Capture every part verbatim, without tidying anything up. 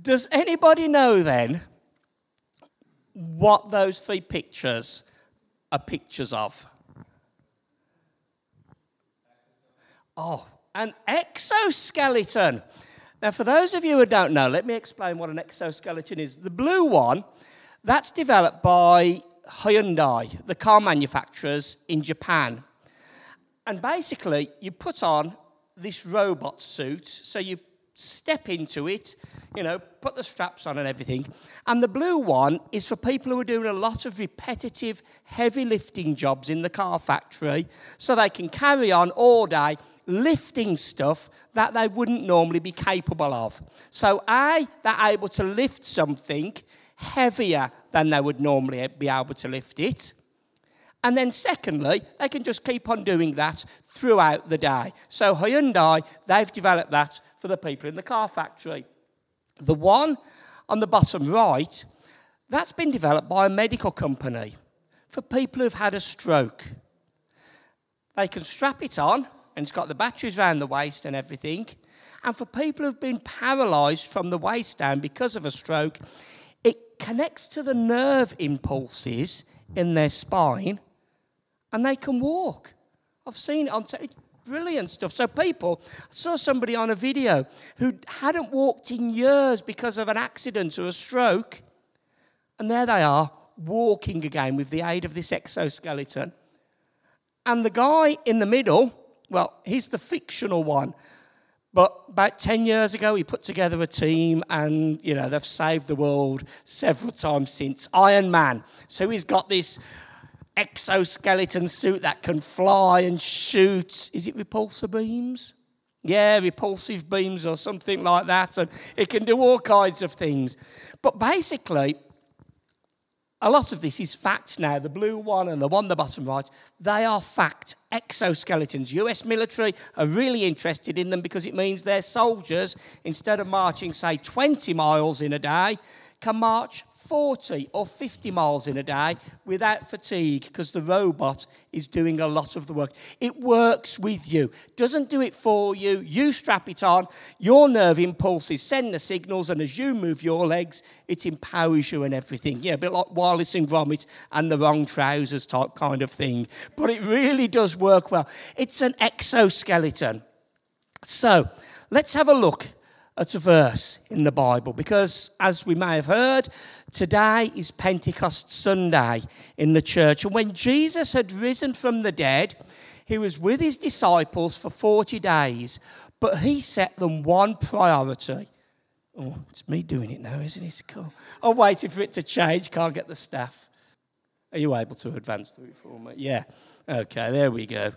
Does anybody know then what those three pictures are pictures of? Oh, an exoskeleton. Now, for those of you who don't know, let me explain what an exoskeleton is. The blue one, that's developed by Hyundai, the car manufacturers in Japan. And basically, you put on this robot suit, so you step into it, you know, put the straps on and everything. And the blue one is for people who are doing a lot of repetitive, heavy lifting jobs in the car factory, so they can carry on all day lifting stuff that they wouldn't normally be capable of. So A, they're able to lift something heavier than they would normally be able to lift it. And then secondly, they can just keep on doing that throughout the day. So Hyundai, they've developed that for the people in the car factory. The one on the bottom right, that's been developed by a medical company for people who've had a stroke. They can strap it on, and it's got the batteries around the waist and everything. And for people who've been paralysed from the waist down because of a stroke, it connects to the nerve impulses in their spine, and they can walk. I've seen it on t- brilliant stuff. So people, I saw somebody on a video who hadn't walked in years because of an accident or a stroke, and there they are, walking again with the aid of this exoskeleton. And the guy in the middle, well, he's the fictional one, but about ten years ago, he put together a team, and, you know, they've saved the world several times since. Iron Man. So he's got this exoskeleton suit that can fly and shoot. Is it repulsor beams? Yeah, repulsive beams or something like that. And it can do all kinds of things. But basically, a lot of this is fact now. The blue one and the one on the bottom right, they are fact exoskeletons. U S military are really interested in them because it means their soldiers, instead of marching, say, twenty miles in a day, can march forty or fifty miles in a day without fatigue, because the robot is doing a lot of the work. It works with you. Doesn't do it for you. You strap it on. Your nerve impulses send the signals, and as you move your legs, it empowers you and everything. Yeah, a bit like Wallace and Gromit and the wrong trousers type kind of thing. But it really does work well. It's an exoskeleton. So let's have a look at a verse in the Bible, because as we may have heard, today is Pentecost Sunday in the church. And when Jesus had risen from the dead, he was with his disciples for forty days, but he set them one priority. Oh, it's me doing it now, isn't it? Cool. I'm waiting for it to change. Can't get the staff. Are you able to advance through it for me? Yeah. Okay, there we go.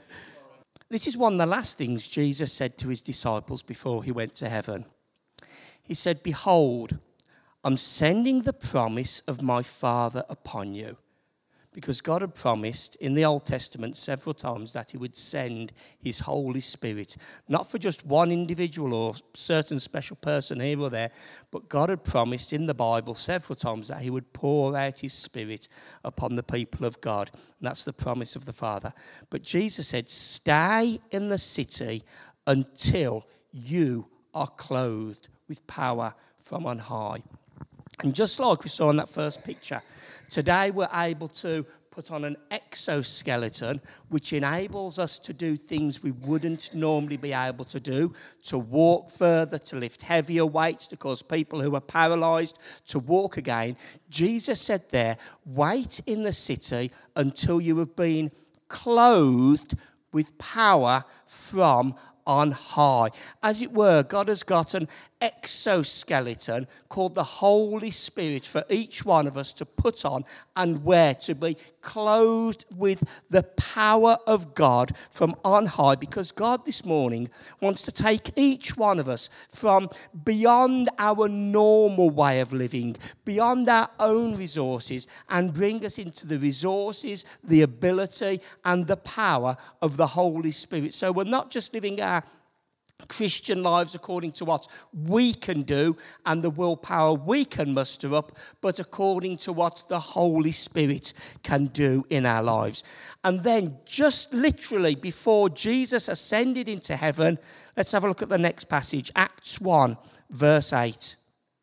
This is one of the last things Jesus said to his disciples before he went to heaven. He said, "Behold, I'm sending the promise of my Father upon you." Because God had promised in the Old Testament several times that he would send his Holy Spirit, not for just one individual or certain special person here or there, but God had promised in the Bible several times that he would pour out his Spirit upon the people of God. And that's the promise of the Father. But Jesus said, stay in the city until you are clothed with power from on high. And just like we saw in that first picture, today we're able to put on an exoskeleton which enables us to do things we wouldn't normally be able to do, to walk further, to lift heavier weights, to cause people who are paralysed to walk again. Jesus said there, wait in the city until you have been clothed with power from on high. As it were, God has got an exoskeleton called the Holy Spirit for each one of us to put on and wear, to be clothed with the power of God from on high, because God this morning wants to take each one of us from beyond our normal way of living, beyond our own resources, and bring us into the resources, the ability, and the power of the Holy Spirit. So we're not just living our Christian lives according to what we can do and the willpower we can muster up, but according to what the Holy Spirit can do in our lives. And then just literally before Jesus ascended into heaven, let's have a look at the next passage, Acts one, verse eight.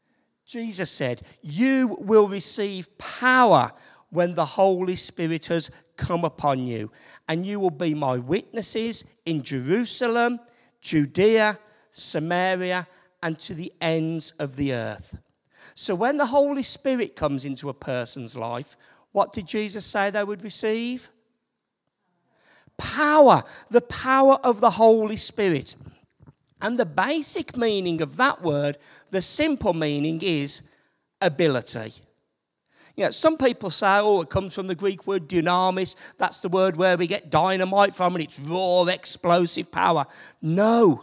Jesus said, you will receive power when the Holy Spirit has come upon you, and you will be my witnesses in Jerusalem, Judea, Samaria, and to the ends of the earth. So when the Holy Spirit comes into a person's life, what did Jesus say they would receive? Power, the power of the Holy Spirit. And the basic meaning of that word, the simple meaning is ability. You know, some people say, oh, it comes from the Greek word dynamis. That's the word where we get dynamite from, and it's raw, explosive power. No.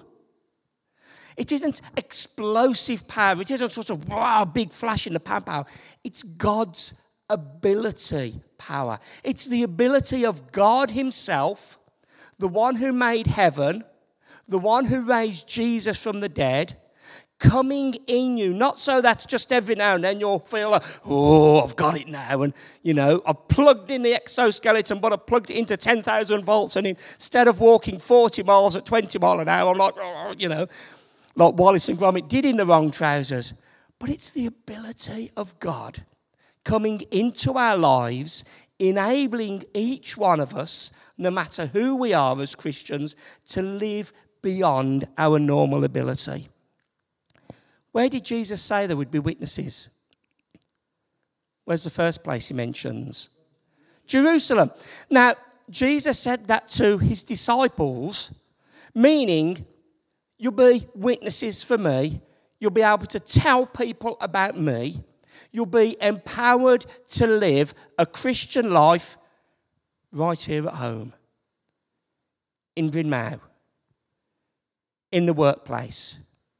It isn't explosive power. It isn't sort of, wow, big flash in the pan power. It's God's ability power. It's the ability of God himself, the one who made heaven, the one who raised Jesus from the dead, coming in you. Not so that just every now and then you'll feel, like, oh, I've got it now. And, you know, I've plugged in the exoskeleton, but I've plugged it into ten thousand volts. And instead of walking forty miles at twenty miles an hour, I'm like, oh, you know, like Wallace and Gromit did in the wrong trousers. But it's the ability of God coming into our lives, enabling each one of us, no matter who we are as Christians, to live beyond our normal ability. Where did Jesus say there would be witnesses? Where's the first place he mentions? Jerusalem. Now, Jesus said that to his disciples, meaning you'll be witnesses for me. You'll be able to tell people about me. You'll be empowered to live a Christian life right here at home, in Bryn Mawr, in the workplace,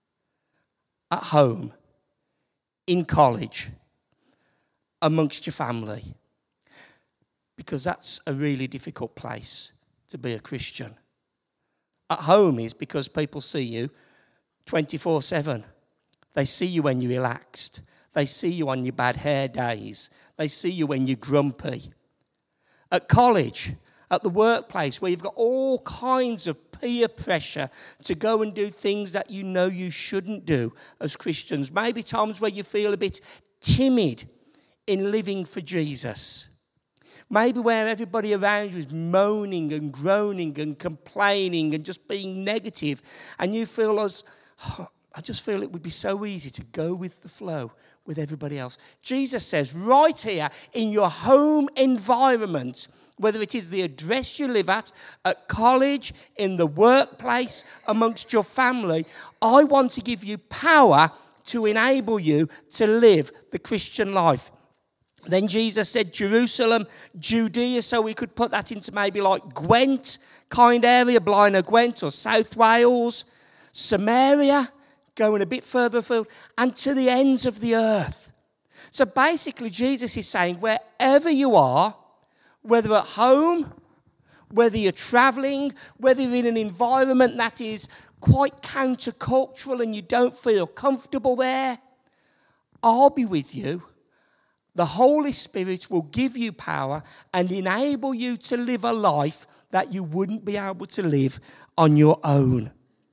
at home, in college, amongst your family. Because that's a really difficult place to be a Christian. At home is because people see you twenty-four seven. They see you when you're relaxed. They see you on your bad hair days. They see you when you're grumpy. At college, at the workplace, where you've got all kinds of peer pressure to go and do things that you know you shouldn't do as Christians. Maybe times where you feel a bit timid in living for Jesus. Maybe where everybody around you is moaning and groaning and complaining and just being negative, and you feel as, oh, I just feel it would be so easy to go with the flow with everybody else. Jesus says right here in your home environment, whether it is the address you live at, at college, in the workplace, amongst your family, I want to give you power to enable you to live the Christian life. Then Jesus said Jerusalem, Judea, so we could put that into maybe like Gwent kind area, Blaenau Gwent or South Wales, Samaria, going a bit further afield, and to the ends of the earth. So basically Jesus is saying wherever you are, whether at home, whether you're travelling, whether you're in an environment that is quite countercultural and you don't feel comfortable there, I'll be with you. The Holy Spirit will give you power and enable you to live a life that you wouldn't be able to live on your own.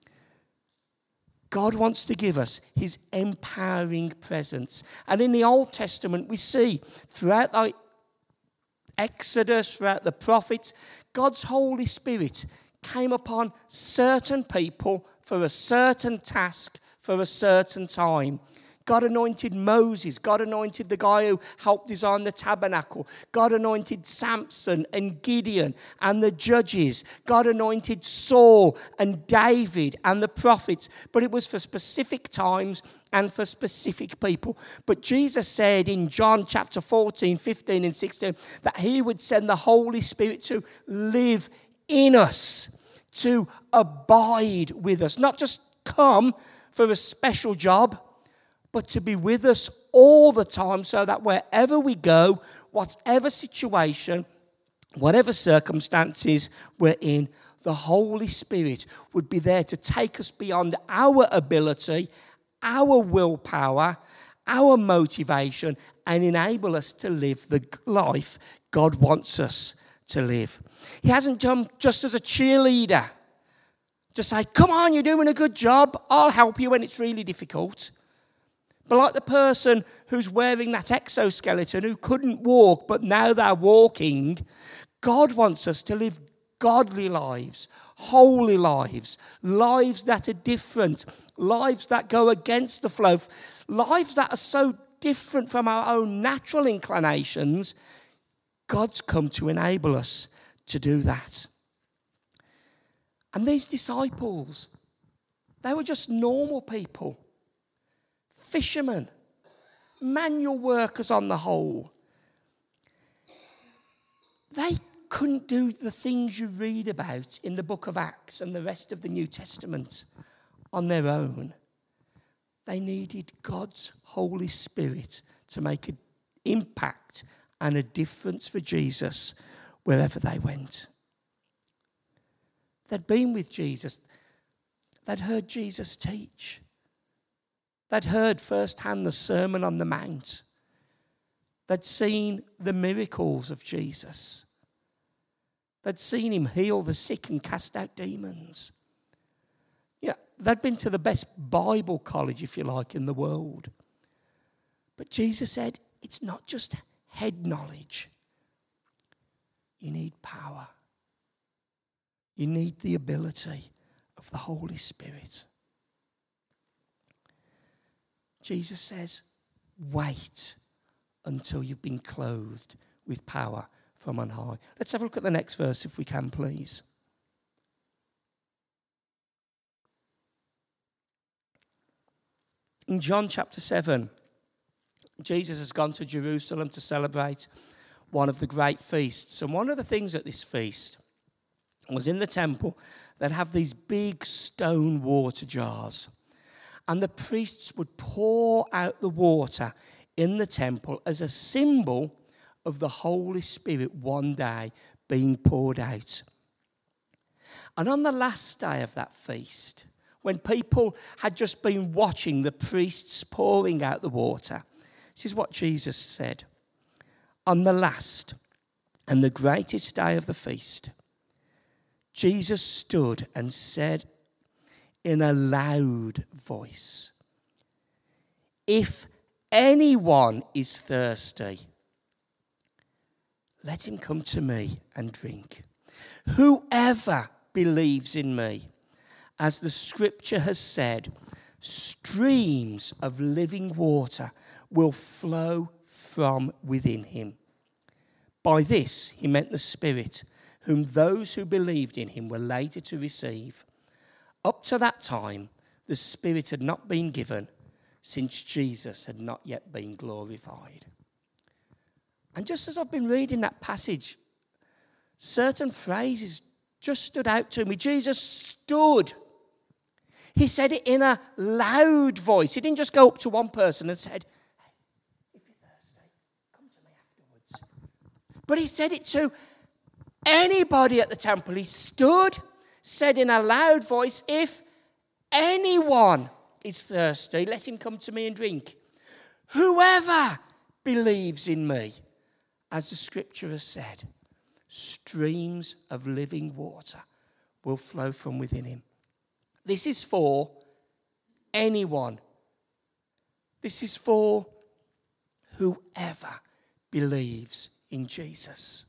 God wants to give us his empowering presence. And in the Old Testament, we see throughout the Exodus, throughout the prophets, God's Holy Spirit came upon certain people for a certain task, for a certain time. God anointed Moses. God anointed the guy who helped design the tabernacle. God anointed Samson and Gideon and the judges. God anointed Saul and David and the prophets. But it was for specific times and for specific people. But Jesus said in John chapter fourteen, fifteen and sixteen that he would send the Holy Spirit to live in us, to abide with us. Not just come for a special job, but to be with us all the time so that wherever we go, whatever situation, whatever circumstances we're in, the Holy Spirit would be there to take us beyond our ability, our willpower, our motivation, and enable us to live the life God wants us to live. He hasn't come just as a cheerleader to say, come on, you're doing a good job, I'll help you when it's really difficult. But like the person who's wearing that exoskeleton who couldn't walk, but now they're walking, God wants us to live godly lives, holy lives, lives that are different, lives that go against the flow, lives that are so different from our own natural inclinations. God's come to enable us to do that. And these disciples, they were just normal people, fishermen, manual workers on the whole. They couldn't do the things you read about in the book of Acts and the rest of the New Testament on their own. They needed God's Holy Spirit to make an impact and a difference for Jesus wherever they went. They'd been with Jesus. They'd heard Jesus teach. They'd heard firsthand the Sermon on the Mount. They'd seen the miracles of Jesus. They'd seen him heal the sick and cast out demons. Yeah, they'd been to the best Bible college, if you like, in the world. But Jesus said, it's not just head knowledge. You need power. You need the ability of the Holy Spirit. Jesus says, wait until you've been clothed with power from on high. Let's have a look at the next verse if we can, please. In John chapter seven, Jesus has gone to Jerusalem to celebrate one of the great feasts. And one of the things at this feast was in the temple, they'd have these big stone water jars. And the priests would pour out the water in the temple as a symbol of the Holy Spirit one day being poured out. And on the last day of that feast, when people had just been watching the priests pouring out the water, this is what Jesus said. On the last and the greatest day of the feast, Jesus stood and said in a loud voice, if anyone is thirsty, let him come to me and drink. Whoever believes in me, as the scripture has said, streams of living water will flow from within him. By this he meant the Spirit, whom those who believed in him were later to receive. Up to that time, the Spirit had not been given, since Jesus had not yet been glorified. And just as I've been reading that passage, certain phrases just stood out to me. Jesus stood. He said it in a loud voice. He didn't just go up to one person and said, hey, if you're thirsty, come to me afterwards. But he said it to anybody at the temple. He stood, said in a loud voice, if anyone is thirsty, let him come to me and drink. Whoever believes in me, as the scripture has said, streams of living water will flow from within him. This is for anyone. This is for whoever believes in Jesus.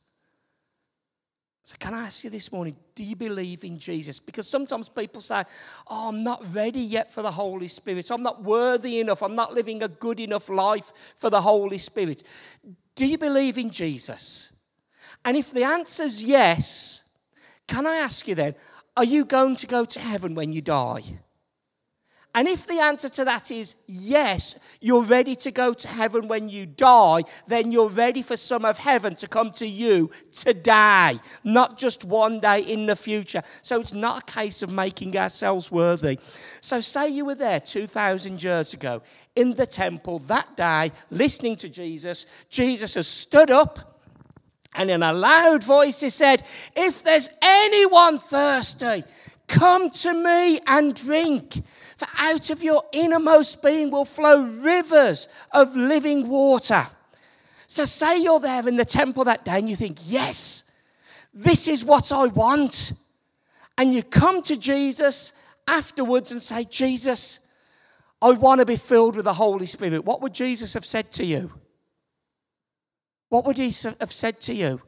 So can I ask you this morning, do you believe in Jesus? Because sometimes people say, oh, I'm not ready yet for the Holy Spirit. I'm not worthy enough. I'm not living a good enough life for the Holy Spirit. Do you believe in Jesus? And if the answer's yes, can I ask you then, are you going to go to heaven when you die? And if the answer to that is yes, you're ready to go to heaven when you die, then you're ready for some of heaven to come to you today, not just one day in the future. So it's not a case of making ourselves worthy. So say you were there two thousand years ago in the temple that day, listening to Jesus. Jesus has stood up and in a loud voice he said, if there's anyone thirsty, come to me and drink. For out of your innermost being will flow rivers of living water. So say you're there in the temple that day and you think, yes, this is what I want. And you come to Jesus afterwards and say, Jesus, I want to be filled with the Holy Spirit, what would Jesus have said to you? What would he have said to you?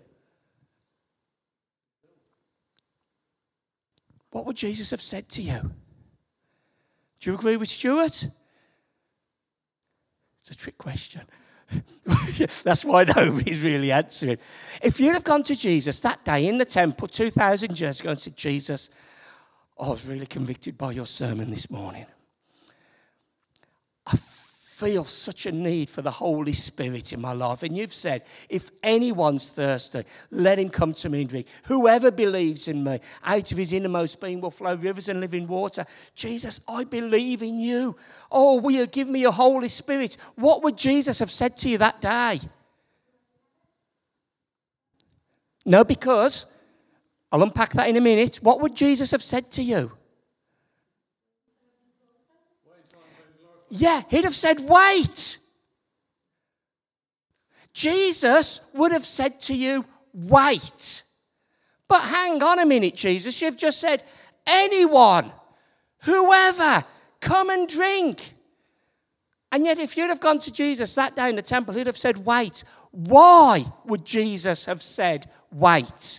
What would Jesus have said to you? Do you agree with Stuart? It's a trick question. That's why nobody's really answering. If you'd have gone to Jesus that day in the temple two thousand years ago and said, Jesus, I was really convicted by your sermon this morning. I feel such a need for the Holy Spirit in my life. And you've said, if anyone's thirsty, let him come to me and drink. Whoever believes in me, out of his innermost being will flow rivers and living water. Jesus, I believe in you. Oh, will you give me your Holy Spirit? What would Jesus have said to you that day? No, because, I'll unpack that in a minute. What would Jesus have said to you? Yeah, he'd have said, wait. Jesus would have said to you, wait. But hang on a minute, Jesus. You've just said, anyone, whoever, come and drink. And yet if you'd have gone to Jesus that day in the temple, he'd have said, wait. Why would Jesus have said, wait?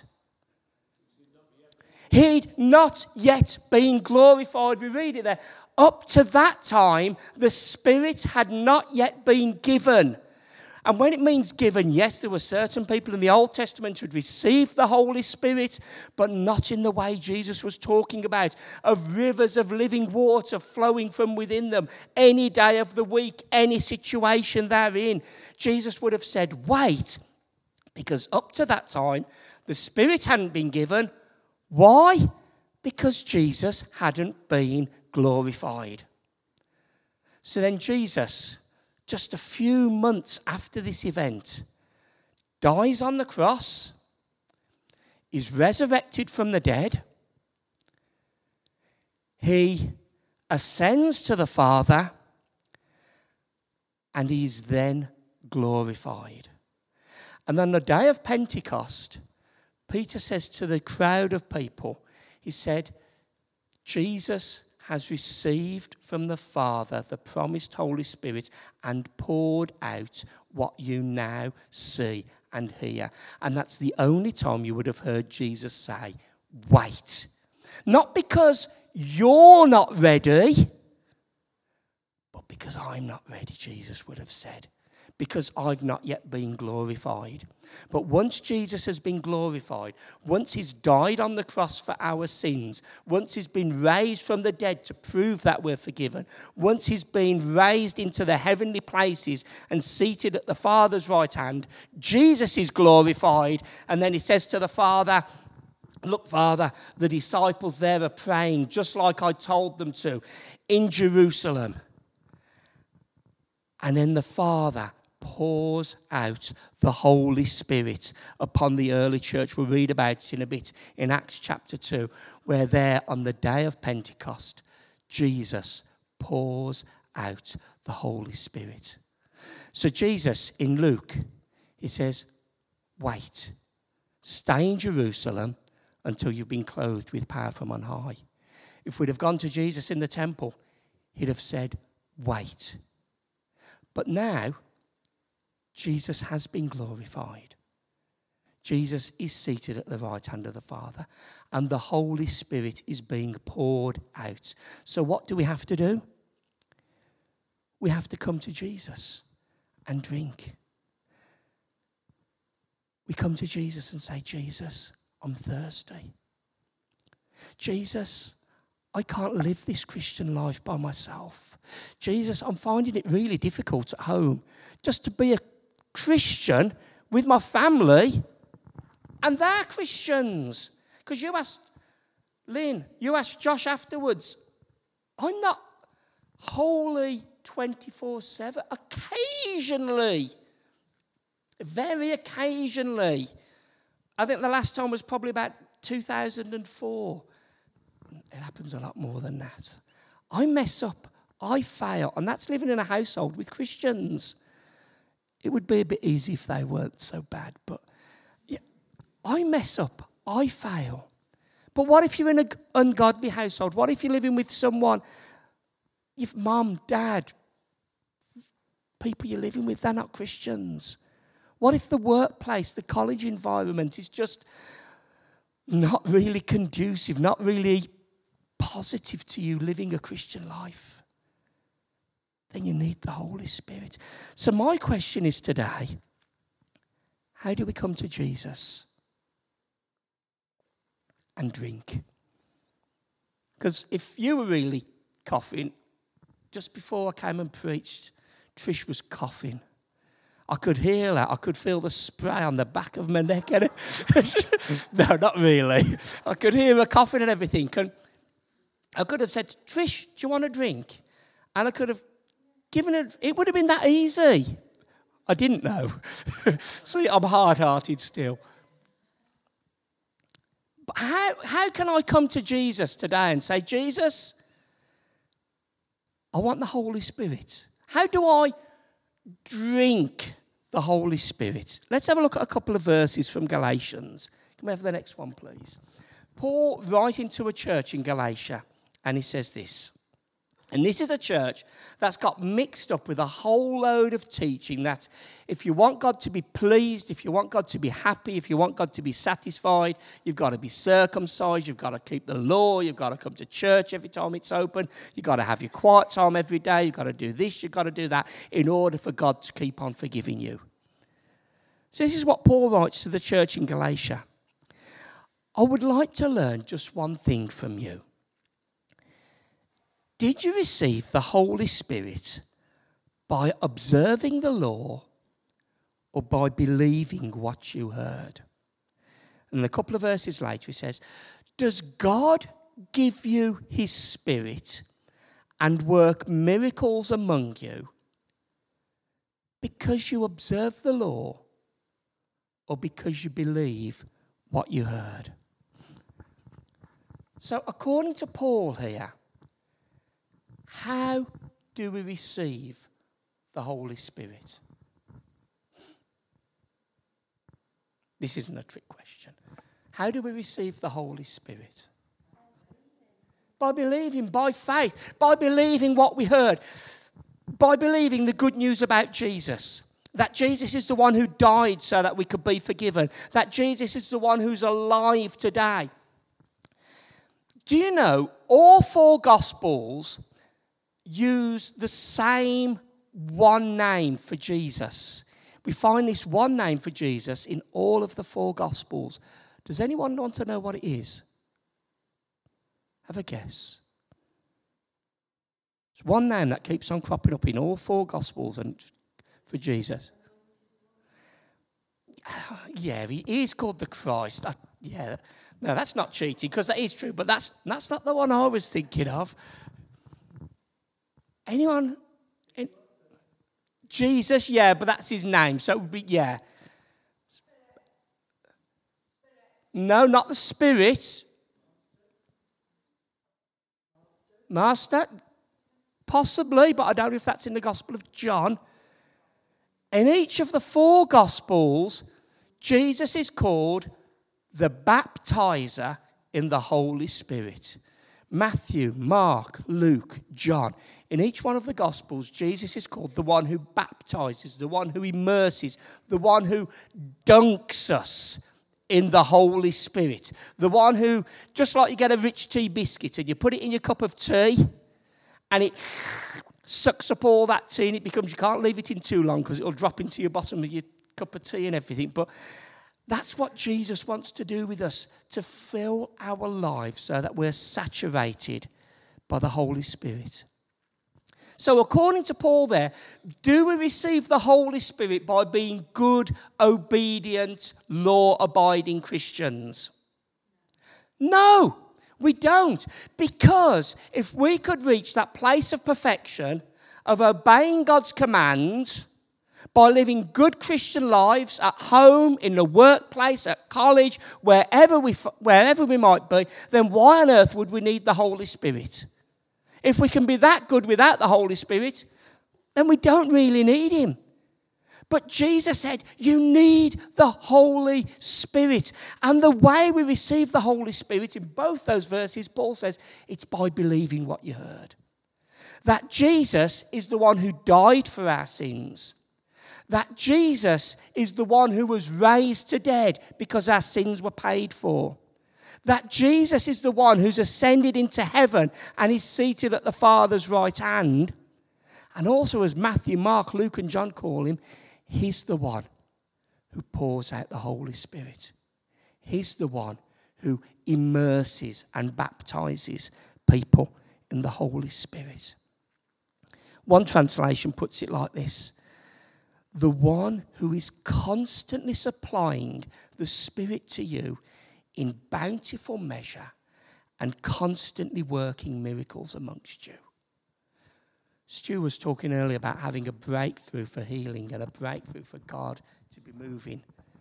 He'd not yet been glorified. We read it there. Up to that time, the Spirit had not yet been given. And when it means given, yes, there were certain people in the Old Testament who had received the Holy Spirit, but not in the way Jesus was talking about, of rivers of living water flowing from within them any day of the week, any situation they're in. Jesus would have said, wait, because up to that time, the Spirit hadn't been given. Why? Because Jesus hadn't been glorified. So then Jesus, just a few months after this event, dies on the cross, is resurrected from the dead. He ascends to the Father, and he is then glorified. And on the day of Pentecost, Peter says to the crowd of people, he said, Jesus has received from the Father the promised Holy Spirit and poured out what you now see and hear. And that's the only time you would have heard Jesus say, wait. Not because you're not ready, but because I'm not ready, Jesus would have said. Because I've not yet been glorified. But once Jesus has been glorified, once he's died on the cross for our sins, once he's been raised from the dead to prove that we're forgiven, once he's been raised into the heavenly places and seated at the Father's right hand, Jesus is glorified. And then he says to the Father, look, Father, the disciples there are praying just like I told them to in Jerusalem. And then the Father pours out the Holy Spirit upon the early church. We'll read about it in a bit in Acts chapter two, where there on the day of Pentecost, Jesus pours out the Holy Spirit. So Jesus, in Luke, he says, wait, stay in Jerusalem until you've been clothed with power from on high. If we'd have gone to Jesus in the temple, he'd have said, wait. But now, Jesus has been glorified. Jesus is seated at the right hand of the Father, and the Holy Spirit is being poured out. So what do we have to do? We have to come to Jesus and drink. We come to Jesus and say, Jesus, I'm thirsty. Jesus, I can't live this Christian life by myself. Jesus, I'm finding it really difficult at home just to be a Christian with my family, and they're Christians. Because you asked Lynn, you asked Josh afterwards, I'm not holy twenty-four seven. Occasionally, very occasionally. I think the last time was probably about two thousand four. It happens a lot more than that. I mess up. I fail. And that's living in a household with Christians. It would be a bit easy if they weren't so bad. But yeah, I mess up. I fail. But what if you're in an ungodly household? What if you're living with someone If mum, dad, people you're living with, they're not Christians? What if the workplace, the college environment is just not really conducive, not really positive to you living a Christian life? Then you need the Holy Spirit. So my question is today, how do we come to Jesus and drink? Because if you were really coughing, just before I came and preached, Trish was coughing. I could hear her. I could feel the spray on the back of my neck. No, not really. I could hear her coughing and everything. And I could have said, Trish, do you want a drink? And I could have given her, it would have been that easy. I didn't know. See, I'm hard-hearted still. But how, how can I come to Jesus today and say, Jesus, I want the Holy Spirit? How do I drink the Holy Spirit? Let's have a look at a couple of verses from Galatians. Can we have the next one, please? Paul writing to a church in Galatia, and he says this. And this is a church that's got mixed up with a whole load of teaching that if you want God to be pleased, if you want God to be happy, if you want God to be satisfied, you've got to be circumcised, you've got to keep the law, you've got to come to church every time it's open, you've got to have your quiet time every day, you've got to do this, you've got to do that in order for God to keep on forgiving you. So this is what Paul writes to the church in Galatia. I would like to learn just one thing from you. Did you receive the Holy Spirit by observing the law or by believing what you heard? And a couple of verses later he says, does God give you his Spirit and work miracles among you because you observe the law or because you believe what you heard? So according to Paul here, how do we receive the Holy Spirit? This isn't a trick question. How do we receive the Holy Spirit? By believing, by faith, by believing what we heard, by believing the good news about Jesus. That Jesus is the one who died so that we could be forgiven. That Jesus is the one who's alive today. Do you know all four Gospels use the same one name for Jesus? We find this one name for Jesus in all of the four Gospels. Does anyone want to know what it is? Have a guess. It's one name that keeps on cropping up in all four Gospels and for Jesus. Yeah, he is called the Christ. I, yeah, no, that's not cheating because that is true, but that's that's not the one I was thinking of. Anyone? Jesus, yeah, but that's his name. So it would be, yeah. No, not the Spirit. Master? Possibly, but I don't know if that's in the Gospel of John. In each of the four Gospels, Jesus is called the baptizer in the Holy Spirit. Matthew, Mark, Luke, John. In each one of the Gospels, Jesus is called the one who baptizes, the one who immerses, the one who dunks us in the Holy Spirit. The one who, just like you get a rich tea biscuit and you put it in your cup of tea and it sucks up all that tea and it becomes, you can't leave it in too long because it'll drop into your bottom of your cup of tea and everything. But that's what Jesus wants to do with us, to fill our lives so that we're saturated by the Holy Spirit. So according to Paul there, do we receive the Holy Spirit by being good, obedient, law-abiding Christians? No, we don't. Because if we could reach that place of perfection of obeying God's commands by living good Christian lives at home, in the workplace, at college, wherever we wherever we might be, then why on earth would we need the Holy Spirit? If we can be that good without the Holy Spirit, then we don't really need him. But Jesus said, you need the Holy Spirit. And the way we receive the Holy Spirit in both those verses, Paul says, it's by believing what you heard. That Jesus is the one who died for our sins. That Jesus is the one who was raised to dead because our sins were paid for. That Jesus is the one who's ascended into heaven and is seated at the Father's right hand. And also, as Matthew, Mark, Luke, and John call him, he's the one who pours out the Holy Spirit. He's the one who immerses and baptizes people in the Holy Spirit. One translation puts it like this: the one who is constantly supplying the Spirit to you in bountiful measure and constantly working miracles amongst you. Stu was talking earlier about having a breakthrough for healing and a breakthrough for God to be moving.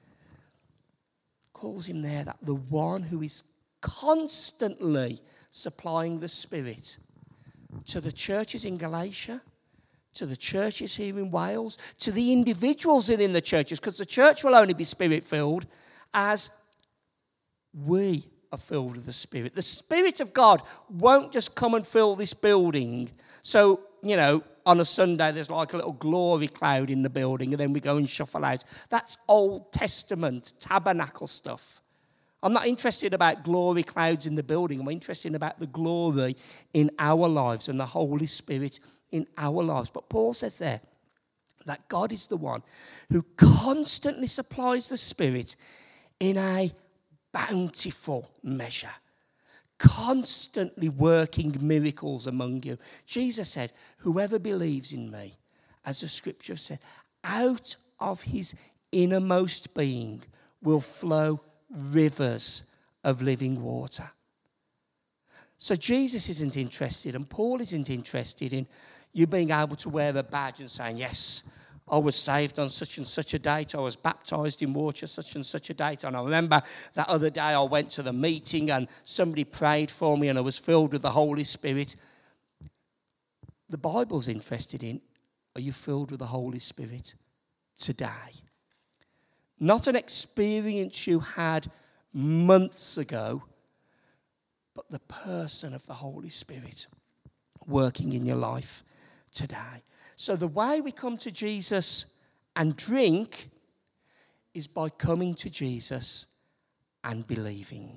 Calls him there that the one who is constantly supplying the Spirit to the churches in Galatia, to the churches here in Wales, to the individuals in the churches, because the church will only be Spirit-filled as we are filled with the Spirit. The Spirit of God won't just come and fill this building. So, you know, on a Sunday there's like a little glory cloud in the building and then we go and shuffle out. That's Old Testament tabernacle stuff. I'm not interested about glory clouds in the building. I'm interested about the glory in our lives and the Holy Spirit in our lives. But Paul says there that God is the one who constantly supplies the Spirit in a bountiful measure, constantly working miracles among you. Jesus said, whoever believes in me, as the scripture said, out of his innermost being will flow rivers of living water. So Jesus isn't interested, and Paul isn't interested in you being able to wear a badge and saying, yes, I was saved on such and such a date. I was baptized in water such and such a date. And I remember that other day I went to the meeting and somebody prayed for me and I was filled with the Holy Spirit. The Bible's interested in, are you filled with the Holy Spirit today? Not an experience you had months ago, but the person of the Holy Spirit working in your life today. So the way we come to Jesus and drink is by coming to Jesus and believing.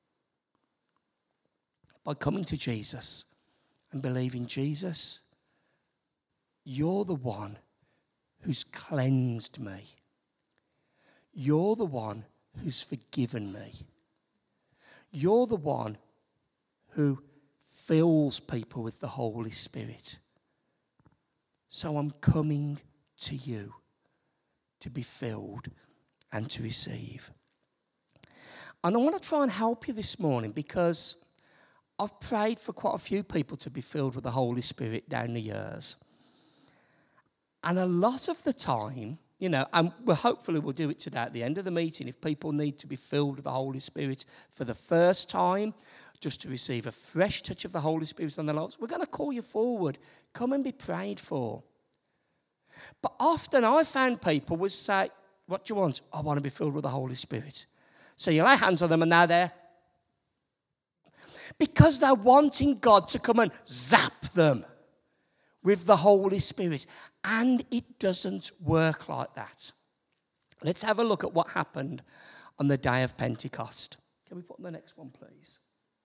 By coming to Jesus and believing, Jesus, you're the one who's cleansed me. You're the one who's forgiven me. You're the one who fills people with the Holy Spirit. So I'm coming to you to be filled and to receive. And I want to try and help you this morning because I've prayed for quite a few people to be filled with the Holy Spirit down the years. And a lot of the time, you know, and well, hopefully we'll do it today at the end of the meeting, if people need to be filled with the Holy Spirit for the first time, just to receive a fresh touch of the Holy Spirit on their lives, we're going to call you forward. Come and be prayed for. But often I found people would say, what do you want? I want to be filled with the Holy Spirit. So you lay hands on them and now they're because they're wanting God to come and zap them with the Holy Spirit. And it doesn't work like that. Let's have a look at what happened on the day of Pentecost. Can we put on the next one, please?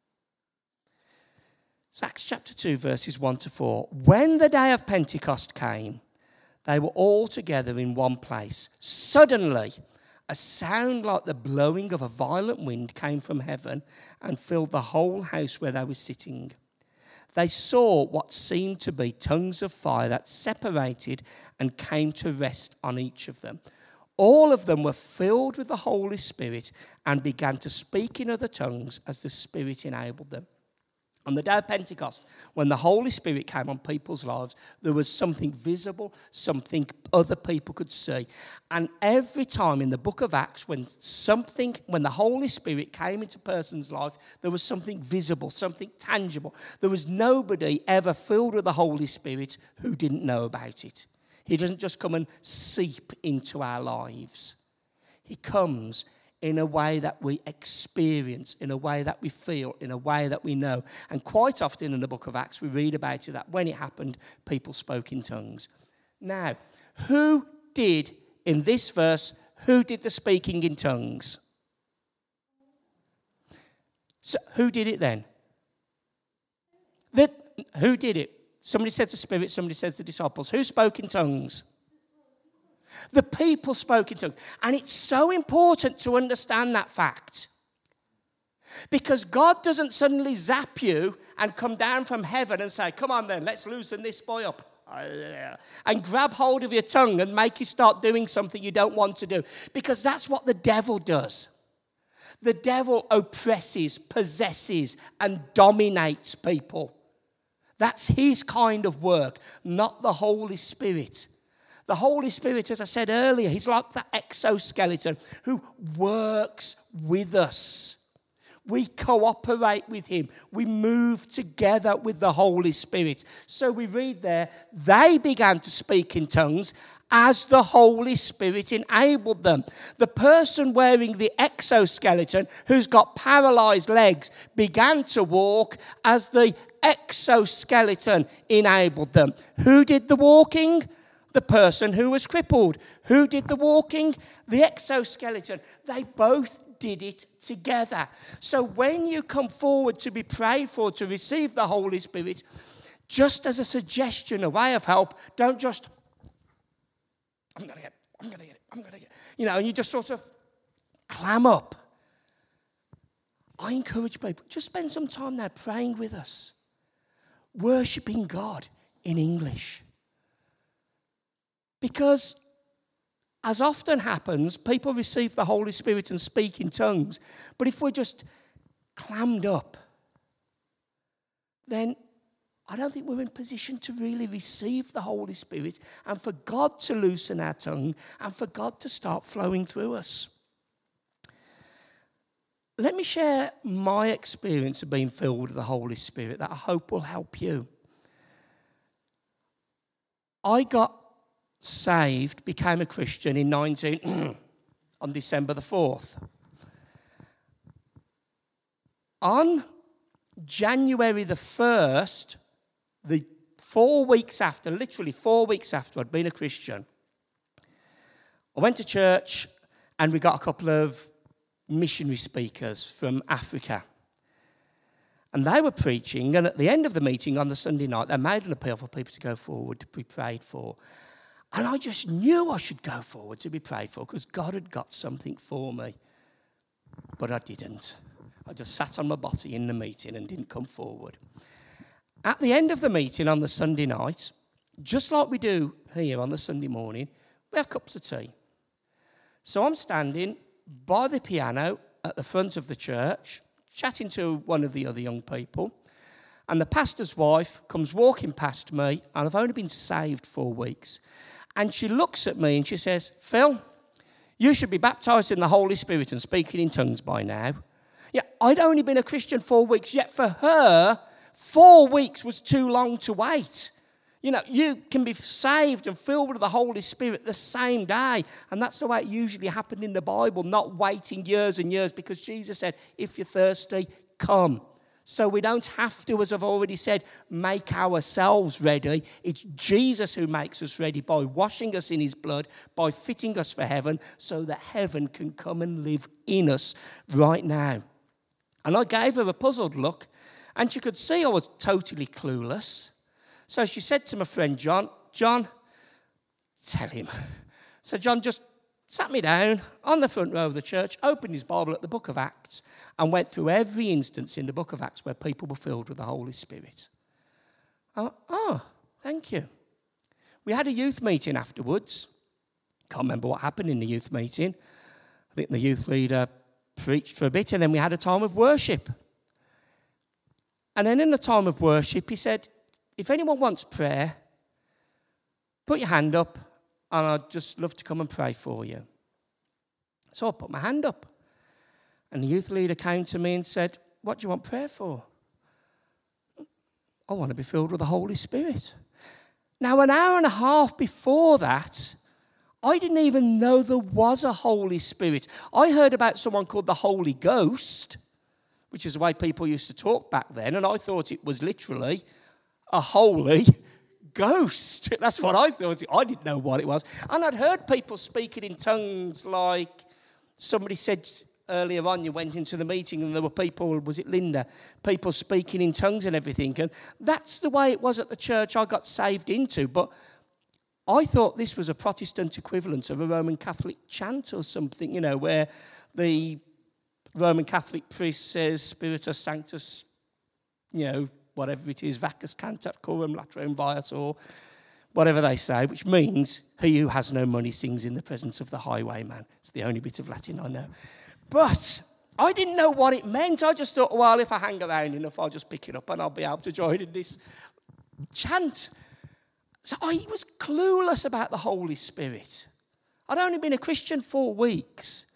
It's Acts chapter two, verses one to four. When the day of Pentecost came, they were all together in one place. Suddenly, a sound like the blowing of a violent wind came from heaven and filled the whole house where they were sitting. They saw what seemed to be tongues of fire that separated and came to rest on each of them. All of them were filled with the Holy Spirit and began to speak in other tongues as the Spirit enabled them. On the day of Pentecost, when the Holy Spirit came on people's lives, there was something visible, something other people could see. And every time in the book of Acts, when something, when the Holy Spirit came into a person's life, there was something visible, something tangible. There was nobody ever filled with the Holy Spirit who didn't know about it. He doesn't just come and seep into our lives. He comes in a way that we experience, in a way that we feel, in a way that we know. And quite often in the book of Acts, we read about it that when it happened, people spoke in tongues. Now, who did, in this verse, who did the speaking in tongues? So who did it then? The, who did it? Somebody says the Spirit, somebody says the disciples. Who spoke in tongues? The people spoke in tongues. And it's so important to understand that fact. Because God doesn't suddenly zap you and come down from heaven and say, come on then, let's loosen this boy up. And grab hold of your tongue and make you start doing something you don't want to do. Because that's what the devil does. The devil oppresses, possesses, and dominates people. That's his kind of work, not the Holy Spirit. The Holy Spirit, as I said earlier, he's like that exoskeleton who works with us. We cooperate with him. We move together with the Holy Spirit. So we read there, they began to speak in tongues as the Holy Spirit enabled them. The person wearing the exoskeleton, who's got paralyzed legs, began to walk as the exoskeleton enabled them. Who did the walking? The person who was crippled. Who did the walking? The exoskeleton. They both did it together. So when you come forward to be prayed for, to receive the Holy Spirit, just as a suggestion, a way of help, don't just, I'm going to get it, I'm going to get it, I'm going to get it. You know, and you just sort of clam up. I encourage people, just spend some time there praying with us, worshipping God in English. Because as often happens, people receive the Holy Spirit and speak in tongues. But if we're just clammed up, then I don't think we're in position to really receive the Holy Spirit and for God to loosen our tongue and for God to start flowing through us. Let me share my experience of being filled with the Holy Spirit that I hope will help you. I got saved, became a Christian in nineteen on December the fourth. On January the first, the four weeks after, literally four weeks after I'd been a Christian, I went to church and we got a couple of missionary speakers from Africa. And they were preaching, and at the end of the meeting on the Sunday night, they made an appeal for people to go forward to be prayed for. And I just knew I should go forward to be prayed for because God had got something for me. But I didn't. I just sat on my botty in the meeting and didn't come forward. At the end of the meeting on the Sunday night, just like we do here on the Sunday morning, we have cups of tea. So I'm standing by the piano at the front of the church, chatting to one of the other young people. And the pastor's wife comes walking past me, and I've only been saved four weeks. And she looks at me and she says, Phil, you should be baptized in the Holy Spirit and speaking in tongues by now. Yeah, I'd only been a Christian four weeks, yet for her, four weeks was too long to wait. You know, you can be saved and filled with the Holy Spirit the same day. And that's the way it usually happened in the Bible, not waiting years and years, because Jesus said, if you're thirsty, come. So we don't have to, as I've already said, make ourselves ready. It's Jesus who makes us ready by washing us in his blood, by fitting us for heaven, so that heaven can come and live in us right now. And I gave her a puzzled look, and she could see I was totally clueless. So she said to my friend John, John, tell him. So John just sat me down on the front row of the church, opened his Bible at the book of Acts, and went through every instance in the book of Acts where people were filled with the Holy Spirit. I went, oh, thank you. We had a youth meeting afterwards. Can't remember what happened in the youth meeting. I think the youth leader preached for a bit, and then we had a time of worship. And then in the time of worship, he said, if anyone wants prayer, put your hand up, and I'd just love to come and pray for you. So I put my hand up. And the youth leader came to me and said, what do you want prayer for? I want to be filled with the Holy Spirit. Now, an hour and a half before that, I didn't even know there was a Holy Spirit. I heard about someone called the Holy Ghost, which is the way people used to talk back then, and I thought it was literally a holy ghost. That's what I thought. I didn't know what it was. And I'd heard people speaking in tongues, like somebody said earlier on, you went into the meeting and there were people, was it Linda, people speaking in tongues and everything. And that's the way it was at the church I got saved into. But I thought this was a Protestant equivalent of a Roman Catholic chant or something, you know, where the Roman Catholic priest says, Spiritus Sanctus, you know, whatever it is, Vacus Cantat Coram Latrem Vias, or whatever they say, which means, he who has no money sings in the presence of the highwayman. It's the only bit of Latin I know. But I didn't know what it meant. I just thought, well, if I hang around enough, I'll just pick it up and I'll be able to join in this chant. So I was clueless about the Holy Spirit. I'd only been a Christian four weeks.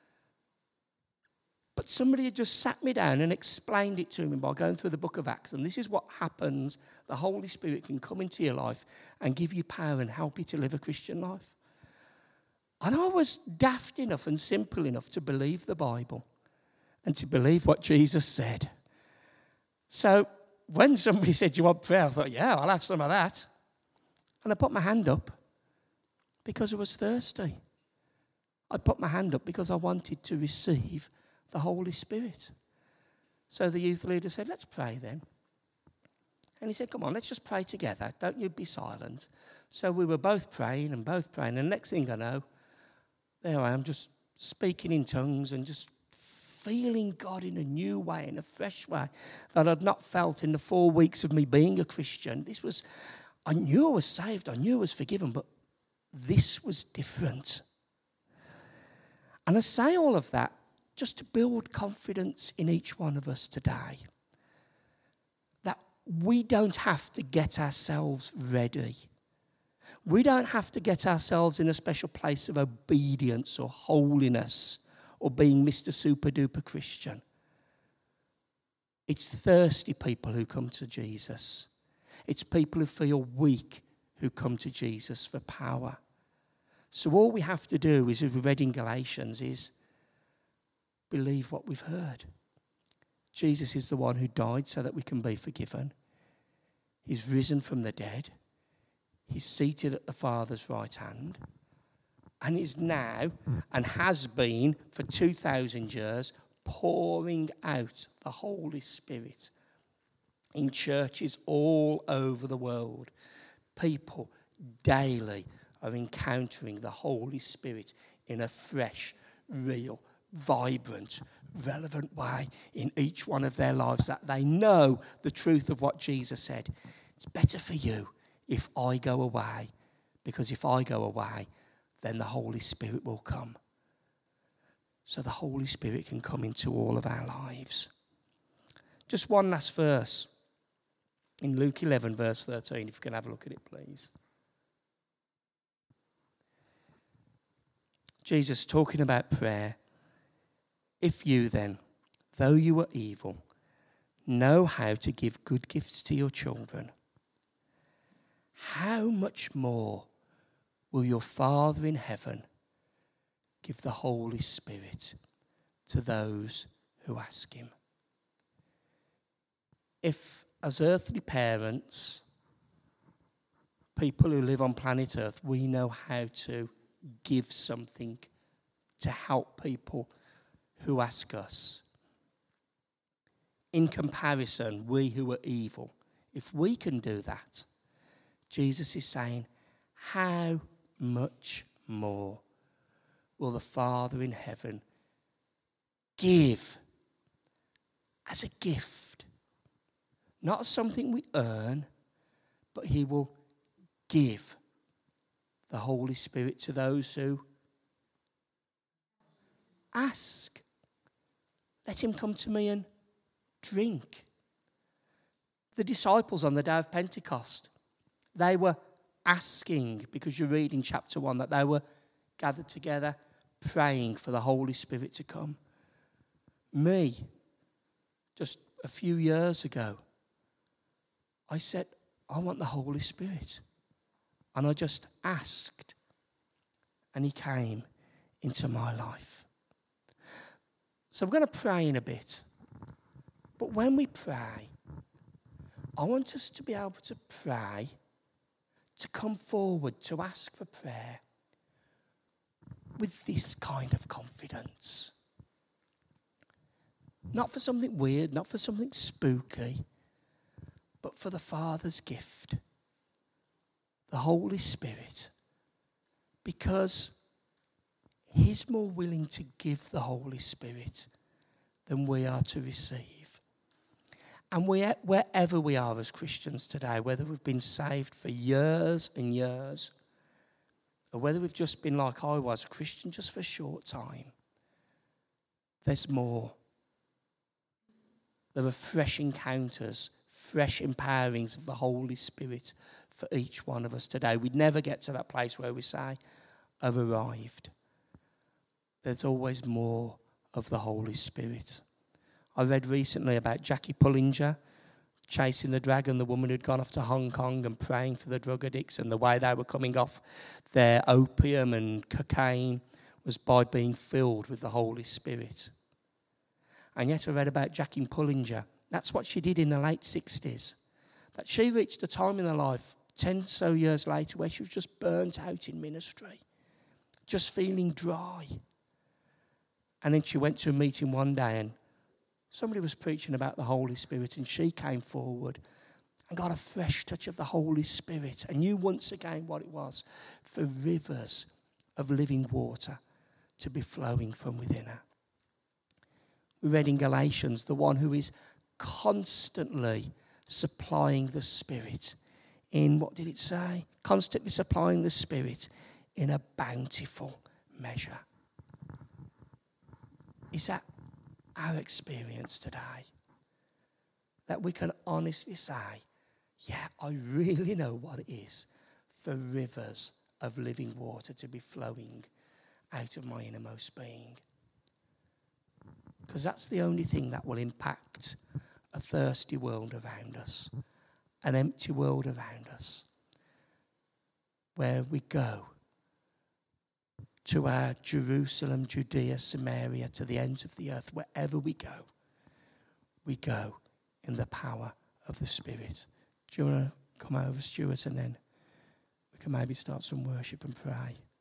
But somebody had just sat me down and explained it to me by going through the book of Acts. And this is what happens. The Holy Spirit can come into your life and give you power and help you to live a Christian life. And I was daft enough and simple enough to believe the Bible and to believe what Jesus said. So when somebody said, do you want prayer? I thought, yeah, I'll have some of that. And I put my hand up because I was thirsty. I put my hand up because I wanted to receive the Holy Spirit. So the youth leader said, let's pray then. And he said, come on, let's just pray together. Don't you be silent. So we were both praying and both praying. And the next thing I know, there I am just speaking in tongues and just feeling God in a new way, in a fresh way that I'd not felt in the four weeks of me being a Christian. This was... I knew I was saved, I knew I was forgiven, but this was different. And I say all of that just to build confidence in each one of us today. That we don't have to get ourselves ready. We don't have to get ourselves in a special place of obedience or holiness or being Mister Super Duper Christian. It's thirsty people who come to Jesus. It's people who feel weak who come to Jesus for power. So all we have to do is, as we read in Galatians, is believe what we've heard. Jesus is the one who died so that we can be forgiven. He's risen from the dead. He's seated at the Father's right hand. And is now, and has been for two thousand years, pouring out the Holy Spirit in churches all over the world. People daily are encountering the Holy Spirit in a fresh, real, vibrant, relevant way in each one of their lives, that they know the truth of what Jesus said. It's better for you if I go away, because if I go away, then the Holy Spirit will come. So the Holy Spirit can come into all of our lives. Just one last verse. In Luke eleven, verse thirteen, if you can have a look at it, please. Jesus talking about prayer. If you then, though you are evil, know how to give good gifts to your children, how much more will your Father in heaven give the Holy Spirit to those who ask him? If as earthly parents, people who live on planet Earth, we know how to give something to help people who ask us. In comparison, we who are evil, if we can do that, Jesus is saying, how much more will the Father in heaven give as a gift? Not something we earn, but he will give the Holy Spirit to those who ask. Let him come to me and drink. The disciples on the day of Pentecost, they were asking, because you read in chapter one that they were gathered together praying for the Holy Spirit to come. Me, just a few years ago, I said, I want the Holy Spirit. And I just asked. and he came into my life. So we're going to pray in a bit. But when we pray, I want us to be able to pray, to come forward, to ask for prayer with this kind of confidence. Not for something weird, not for something spooky, but for the Father's gift, the Holy Spirit, because he's more willing to give the Holy Spirit than we are to receive. And we, wherever we are as Christians today, whether we've been saved for years and years, or whether we've just been like I was, a Christian just for a short time, there's more. There are fresh encounters, fresh empowerings of the Holy Spirit for each one of us today. We'd never get to that place where we say, I've arrived. There's always more of the Holy Spirit. I read recently about Jackie Pullinger chasing the dragon, the woman who'd gone off to Hong Kong and praying for the drug addicts, and the way they were coming off their opium and cocaine was by being filled with the Holy Spirit. And yet I read about Jackie Pullinger. That's what she did in the late sixties. But she reached a time in her life, ten so years later, where she was just burnt out in ministry, just feeling dry. And then she went to a meeting one day and somebody was preaching about the Holy Spirit, and she came forward and got a fresh touch of the Holy Spirit and knew once again what it was for rivers of living water to be flowing from within her. We read in Galatians, the one who is constantly supplying the Spirit in, what did it say? Constantly supplying the Spirit in a bountiful measure. Is that our experience today? That we can honestly say, yeah, I really know what it is for rivers of living water to be flowing out of my innermost being. Because that's the only thing that will impact a thirsty world around us, an empty world around us, where we go to our Jerusalem, Judea, Samaria, to the ends of the earth, wherever we go, we go in the power of the Spirit. Do you want to come over, Stuart, and then we can maybe start some worship and pray?